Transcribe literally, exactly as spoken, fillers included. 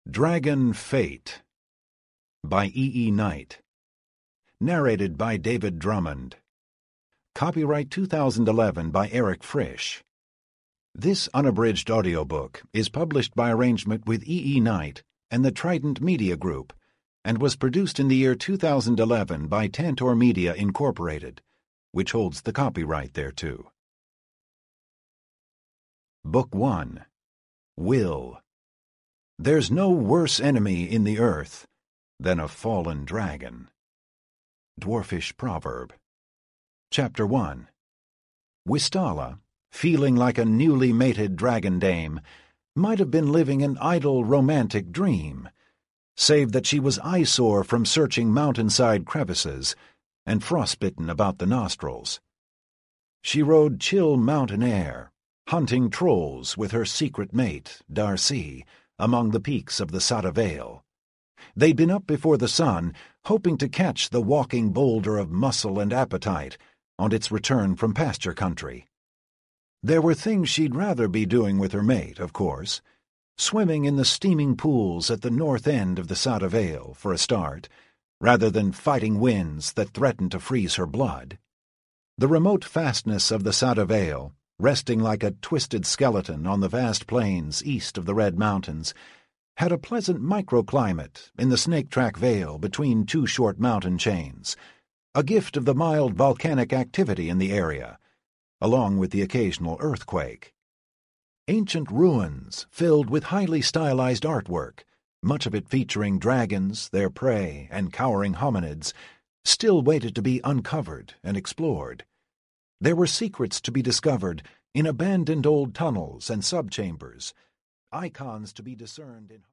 Dragon Fate by E. E. Knight. Narrated by David Drummond. Copyright two thousand eleven by Eric Frisch. This unabridged audiobook is published by arrangement with E. E. Knight and the Trident Media Group and was produced in the year two thousand eleven by Tantor Media Incorporated, which holds the copyright thereto. Book one. Will. There's no worse enemy in the earth than a fallen dragon. Dwarfish Proverb. Chapter one. Wistala, feeling like a newly mated dragon dame, might have been living an idle romantic dream, save that she was eyesore from searching mountainside crevices and frostbitten about the nostrils. She rode chill mountain air, hunting trolls with her secret mate, Darcy, among the peaks of the Sada Vale. They'd been up before the sun, hoping to catch the walking boulder of muscle and appetite on its return from pasture country. There were things she'd rather be doing with her mate, of course. Swimming in the steaming pools at the north end of the Sada Vale, for a start, rather than fighting winds that threatened to freeze her blood. The remote fastness of the Sada Vale, resting like a twisted skeleton on the vast plains east of the Red Mountains, had a pleasant microclimate in the snake-track vale between two short mountain chains, a gift of the mild volcanic activity in the area, along with the occasional earthquake. Ancient ruins filled with highly stylized artwork, much of it featuring dragons, their prey, and cowering hominids, still waited to be uncovered and explored. There were secrets to be discovered in abandoned old tunnels and subchambers, icons to be discerned in